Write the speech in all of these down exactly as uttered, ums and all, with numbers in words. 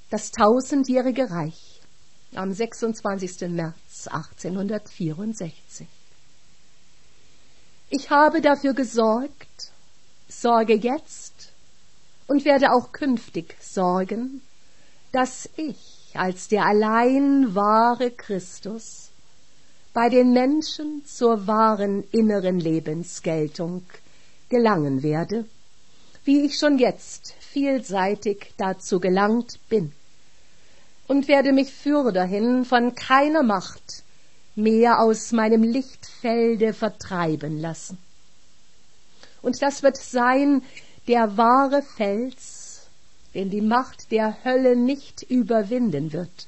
Das tausendjährige Reich am sechsundzwanzigsten März achtzehnhundertvierundsechzig. Ich habe dafür gesorgt, sorge jetzt und werde auch künftig sorgen, dass ich als der allein wahre Christus bei den Menschen zur wahren inneren Lebensgeltung gelangen werde, wie ich schon jetzt vielseitig dazu gelangt bin, und werde mich fürderhin von keiner Macht mehr aus meinem Lichtfelde vertreiben lassen. Und das wird sein der wahre Fels, den die Macht der Hölle nicht überwinden wird.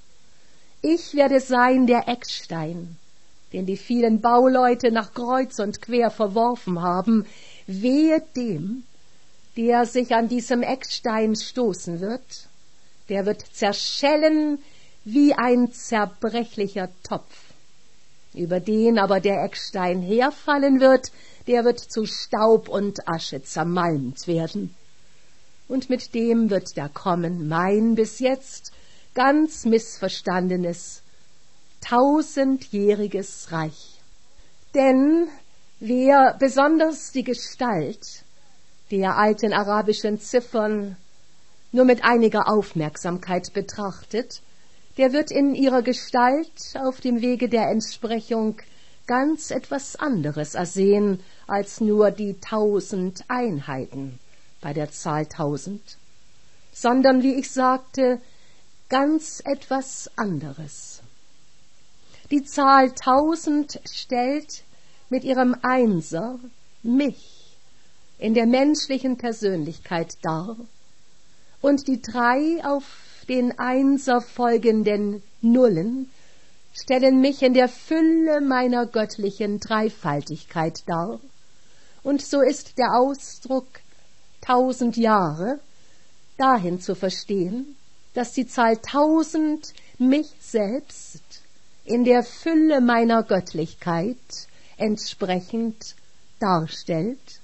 Ich werde sein der Eckstein, den die vielen Bauleute nach kreuz und quer verworfen haben. Wehe dem, der sich an diesem Eckstein stoßen wird, der wird zerschellen wie ein zerbrechlicher Topf. Über den aber der Eckstein herfallen wird, der wird zu Staub und Asche zermalmt werden. Und mit dem wird da kommen mein bis jetzt ganz missverstandenes, tausendjähriges Reich. Denn wer besonders die Gestalt der alten arabischen Ziffern nur mit einiger Aufmerksamkeit betrachtet, der wird in ihrer Gestalt auf dem Wege der Entsprechung ganz etwas anderes ersehen als nur die tausend Einheiten bei der Zahl tausend, sondern, wie ich sagte, ganz etwas anderes. Die Zahl tausend stellt mit ihrem Einser mich in der menschlichen Persönlichkeit dar, und die drei auf den Einser folgenden Nullen stellen mich in der Fülle meiner göttlichen Dreifaltigkeit dar. Und so ist der Ausdruck tausend Jahre dahin zu verstehen, dass die Zahl tausend mich selbst in der Fülle meiner Göttlichkeit entsprechend darstellt.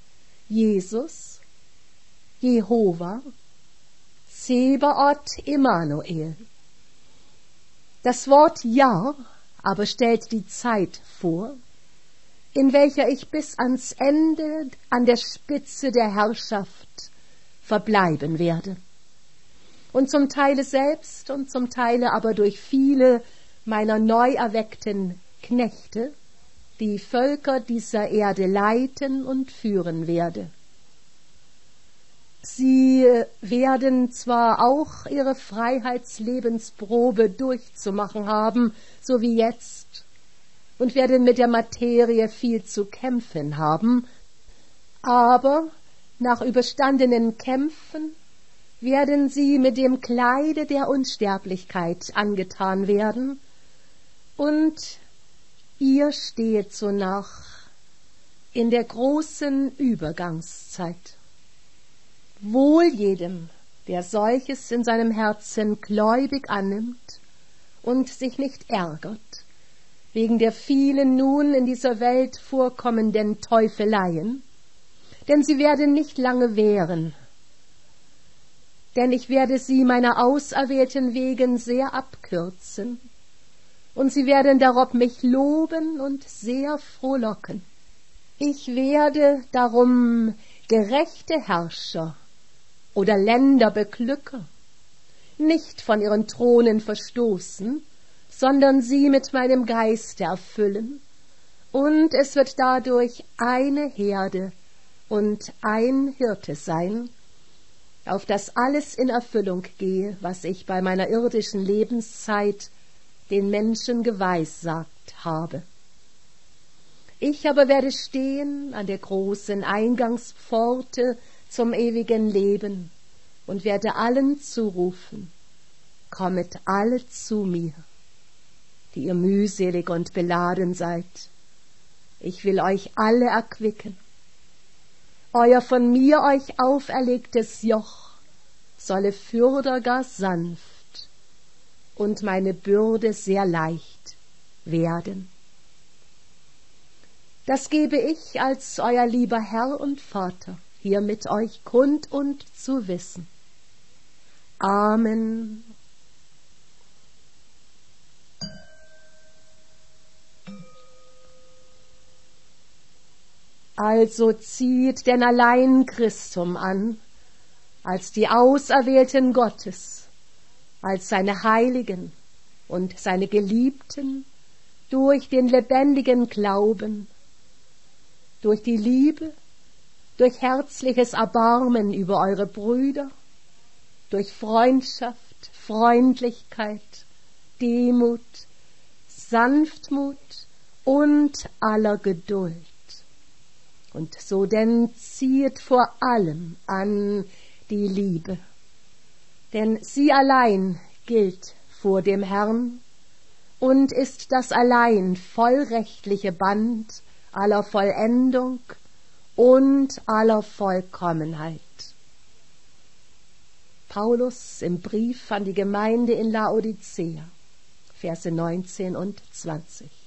Jesus, Jehova, Zebaoth, Immanuel. Das Wort Jahr aber stellt die Zeit vor, in welcher ich bis ans Ende an der Spitze der Herrschaft verbleiben werde. Und zum Teile selbst und zum Teile aber durch viele meiner neu erweckten Knechte die Völker dieser Erde leiten und führen werde. Sie werden zwar auch ihre Freiheitslebensprobe durchzumachen haben, so wie jetzt, und werden mit der Materie viel zu kämpfen haben, aber nach überstandenen Kämpfen werden sie mit dem Kleide der Unsterblichkeit angetan werden, und ihr stehet so nach in der großen Übergangszeit. Wohl jedem, der solches in seinem Herzen gläubig annimmt und sich nicht ärgert, wegen der vielen nun in dieser Welt vorkommenden Teufeleien, denn sie werden nicht lange währen, denn ich werde sie meiner Auserwählten wegen sehr abkürzen, und sie werden darob mich loben und sehr frohlocken. Ich werde darum gerechte Herrscher oder Länder beglücke, nicht von ihren Thronen verstoßen, sondern sie mit meinem Geiste erfüllen, und es wird dadurch eine Herde und ein Hirte sein, auf das alles in Erfüllung gehe, was ich bei meiner irdischen Lebenszeit den Menschen geweissagt habe. Ich aber werde stehen an der großen Eingangspforte zum ewigen Leben und werde allen zurufen: Kommet alle zu mir, die ihr mühselig und beladen seid. Ich will euch alle erquicken. Euer von mir euch auferlegtes Joch solle fürder gar sanft und meine Bürde sehr leicht werden. Das gebe ich als euer lieber Herr und Vater hier mit euch kund und zu wissen. Amen. Also zieht denn allein Christum an, als die Auserwählten Gottes, als seine Heiligen und seine Geliebten, durch den lebendigen Glauben, durch die Liebe, durch herzliches Erbarmen über eure Brüder, durch Freundschaft, Freundlichkeit, Demut, Sanftmut und aller Geduld. Und so denn ziehet vor allem an die Liebe, denn sie allein gilt vor dem Herrn und ist das allein vollrechtliche Band aller Vollendung und aller Vollkommenheit. Paulus im Brief an die Gemeinde in Laodicea, Verse neunzehn und zwanzig.